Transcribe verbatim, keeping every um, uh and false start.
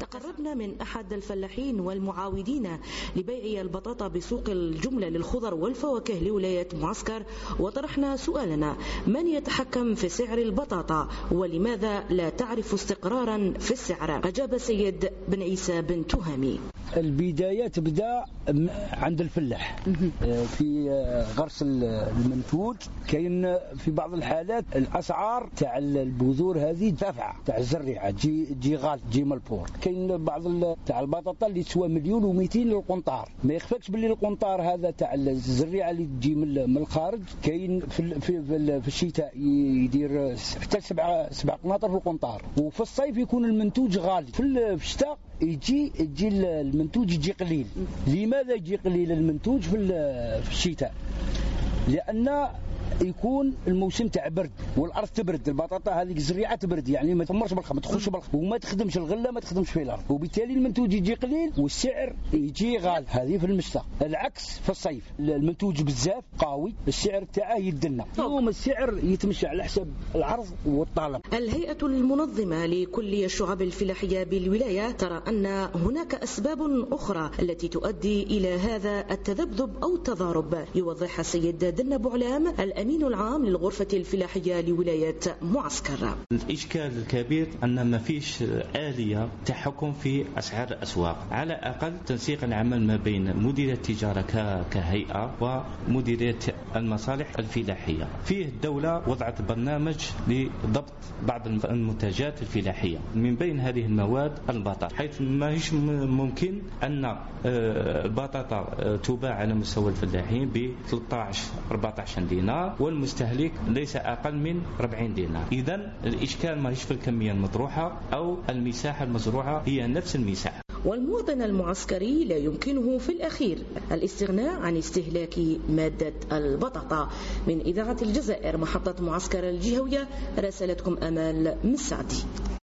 تقربنا من أحد الفلاحين والمعاودين لبيع البطاطا بسوق الجملة للخضر والفواكه لولاية معسكر، وطرحنا سؤالنا: من يتحكم في سعر البطاطا ولماذا لا تعرف استقرارا في السعر؟ أجاب سيد بن عيسى بن تهامي: البداية تبدأ عند الفلاح في غرس المنتوج. كاين في بعض الحالات الأسعار تاع البذور هذه دافعة، تاع الزريعة تجي تجي غال تجي مالبور. كاين بعض تاع البطاطا اللي تسوى مليون ومئتين للقنطار. ما يخفاكش باللي القنطار هذا تاع الزريعة اللي تجي من الخارج كاين في في, في الشتاء يدير حتى سبعة سبعة قناطر في القنطار، وفي الصيف يكون المنتوج غالي. في الشتاء يجي يجي المنتوج يجي قليل. لماذا يجي قليل المنتوج في في الشتاء؟ لأن يكون الموسم تاع برد والارض تبرد، البطاطا هذيك الزريعه تبرد، يعني ما تمرش بالخ ما تخش بالخ وما تخدمش الغله ما تخدمش في الارض، وبالتالي المنتوج يجي قليل والسعر يجي غالي. هذه في المشتى. العكس في الصيف المنتوج بزاف قوي السعر تاعه يدنا. اليوم السعر يتمشى على حسب العرض والطلب. الهيئه المنظمه لكل الشعب الفلاحيه بالولايه ترى ان هناك اسباب اخرى التي تؤدي الى هذا التذبذب او التضارب، يوضح السيد دنا بوعلام الأمين العام للغرفة الفلاحية لولاية معسكر. الإشكال الكبير أن ما فيش آلية تحكم في أسعار الأسواق، على أقل تنسيق العمل ما بين مديرية التجارة كهيئة ومديرية المصالح الفلاحية. فيه الدولة وضعت برنامج لضبط بعض المنتجات الفلاحية، من بين هذه المواد البطاطا، حيث ما هيش ممكن أن البطاطا تباع على مستوى الفلاحين ب ثلاثة عشر أربعة عشر دينار والمستهلك ليس أقل من أربعين دينار. إذن الإشكال ما هيش في الكمية المطروحة أو المساحة المزروعة هي نفس المساحة. والمواطن المعسكري لا يمكنه في الأخير الاستغناء عن استهلاك مادة البطاطا. من إذاعة الجزائر محطة معسكر الجهوية، راسلتكم أمال مسعدي.